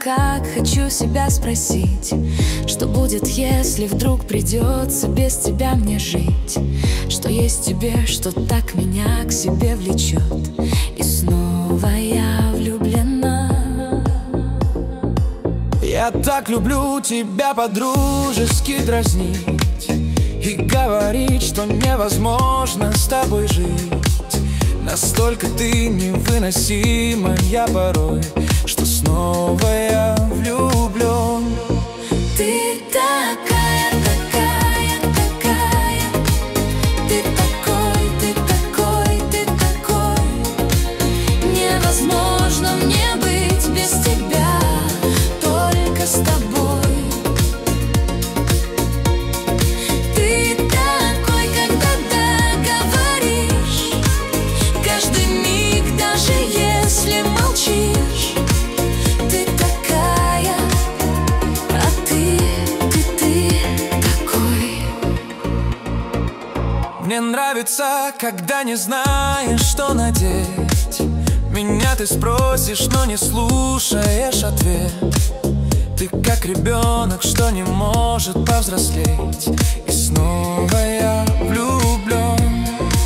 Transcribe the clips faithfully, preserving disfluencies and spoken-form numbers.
как хочу себя спросить, что будет, если вдруг придется без тебя мне жить? Что есть в тебе, что так меня к себе влечет? И снова я влюблена. Я так люблю тебя по-дружески дразнить и говорить, что невозможно с тобой жить. Настолько ты невыносима я порой, что снова я влюблен. Ты такая, такая, такая. Ты такой, ты такой, ты такой. Невозможно мне быть без тебя, только с тобой. Ты такой, когда договоришь, каждый миг, даже если молчишь. Ты такая, а ты, ты, ты такой. Мне нравится, когда не знаешь, что надеть. Меня ты спросишь, но не слушаешь ответ. Ты как ребенок, что не может повзрослеть. И снова я влюблен.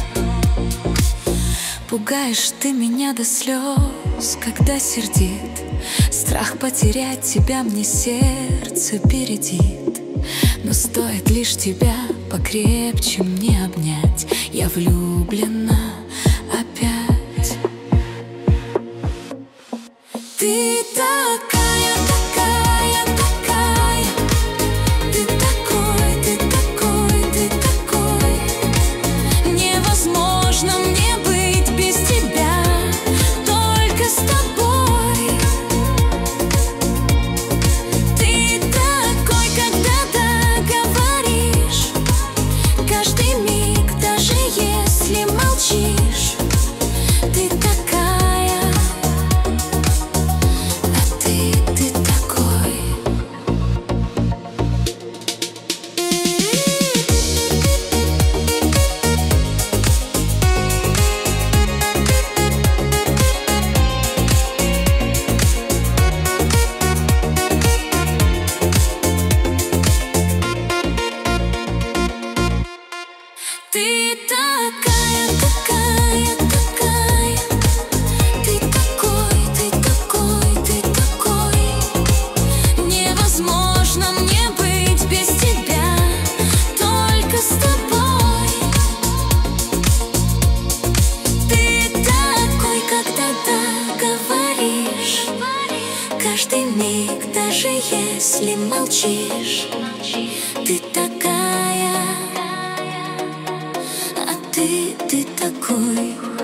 Пугаешь ты меня до слез, когда сердит. Страх потерять тебя мне сердце бередит. Но стоит лишь тебя покрепче мне обнять, я влюблена опять. Ты такая, такая, такая. Ты такой, ты такой, ты такой. Невозможно мне быть без тебя, только с тобой. Ты такой, когда договоришь, каждый миг, даже если молчишь. Ты такая, а ты, ты такой. Ты такая, такая, такая. Ты такой, ты такой, ты такой. Невозможно мне быть без тебя, только с тобой. Ты такой, когда договоришь, каждый миг, даже если молчишь. Ты такая, а ты, ты такой.